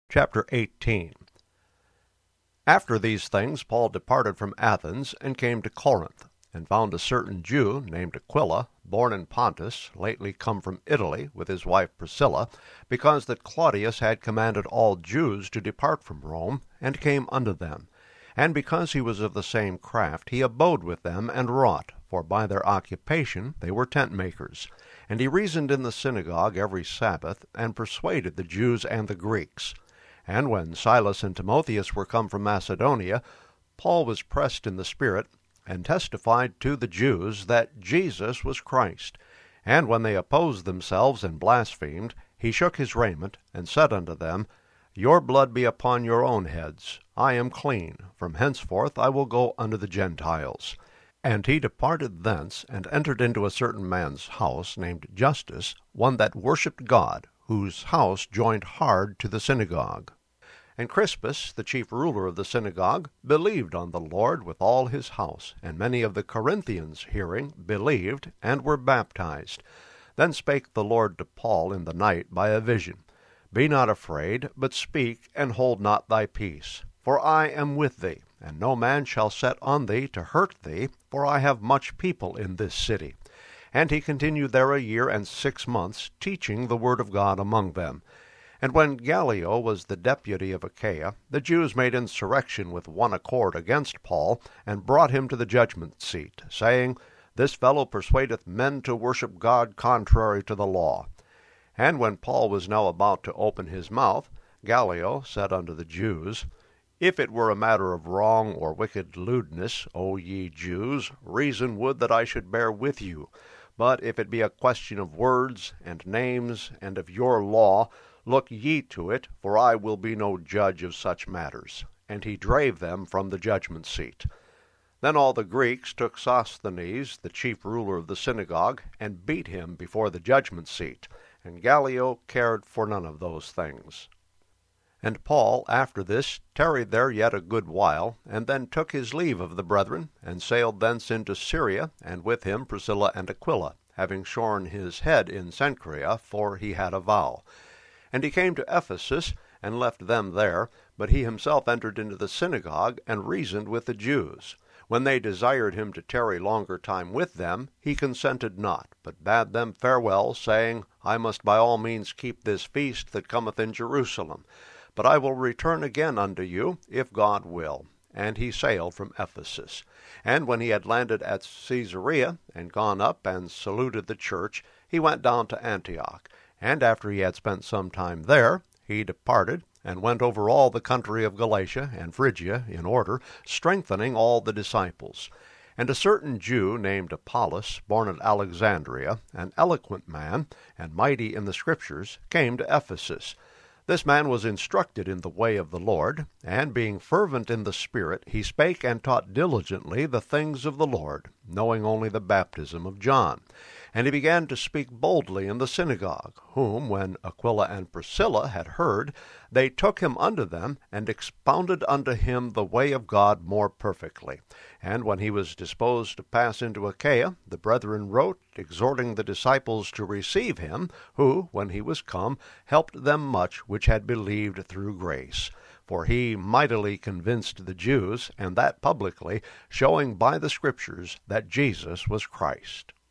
Chapter 18. After these things Paul departed from Athens, and came to Corinth, and found a certain Jew named Aquila, born in Pontus, lately come from Italy, with his wife Priscilla, because that Claudius had commanded all Jews to depart from Rome, and came unto them. And because he was of the same craft, he abode with them, and wrought, for by their occupation they were tent makers. And he reasoned in the synagogue every Sabbath, and persuaded the Jews and the Greeks. And when Silas and Timotheus were come from Macedonia, Paul was pressed in the Spirit, and testified to the Jews that Jesus was Christ. And when they opposed themselves and blasphemed, he shook his raiment, and said unto them, Your blood be upon your own heads. I am clean. From henceforth I will go unto the Gentiles. And he departed thence, and entered into a certain man's house, named Justus, one that worshipped God, whose house joined hard to the synagogue. And Crispus, the chief ruler of the synagogue, believed on the Lord with all his house, and many of the Corinthians, hearing, believed, and were baptized. Then spake the Lord to Paul in the night by a vision, Be not afraid, but speak, and hold not thy peace. For I am with thee, and no man shall set on thee to hurt thee, for I have much people in this city. And he continued there 1 year and 6 months, teaching the word of God among them. And when Gallio was the deputy of Achaia, the Jews made insurrection with one accord against Paul, and brought him to the judgment seat, saying, This fellow persuadeth men to worship God contrary to the law. And when Paul was now about to open his mouth, Gallio said unto the Jews, If it were a matter of wrong or wicked lewdness, O ye Jews, reason would that I should bear with you. But if it be a question of words, and names, and of your law, look ye to it, for I will be no judge of such matters. And he drave them from the judgment seat. Then all the Greeks took Sosthenes, the chief ruler of the synagogue, and beat him before the judgment seat. And Gallio cared for none of those things. And Paul after this tarried there yet a good while, and then took his leave of the brethren, and sailed thence into Syria, and with him Priscilla and Aquila, having shorn his head in Cenchrea, for he had a vow. And he came to Ephesus, and left them there, but he himself entered into the synagogue, and reasoned with the Jews. When they desired him to tarry longer time with them, he consented not, but bade them farewell, saying, I must by all means keep this feast that cometh in Jerusalem. But I will return again unto you, if God will. And he sailed from Ephesus. And when he had landed at Caesarea, and gone up and saluted the church, he went down to Antioch. And after he had spent some time there, he departed, and went over all the country of Galatia and Phrygia in order, strengthening all the disciples. And a certain Jew named Apollos, born at Alexandria, an eloquent man, and mighty in the Scriptures, came to Ephesus. This man was instructed in the way of the Lord, and being fervent in the Spirit, he spake and taught diligently the things of the Lord, knowing only the baptism of John. And he began to speak boldly in the synagogue, whom, when Aquila and Priscilla had heard, they took him unto them, and expounded unto him the way of God more perfectly. And when he was disposed to pass into Achaia, the brethren wrote, exhorting the disciples to receive him, who, when he was come, helped them much which had believed through grace. For he mightily convinced the Jews, and that publicly, showing by the Scriptures that Jesus was Christ.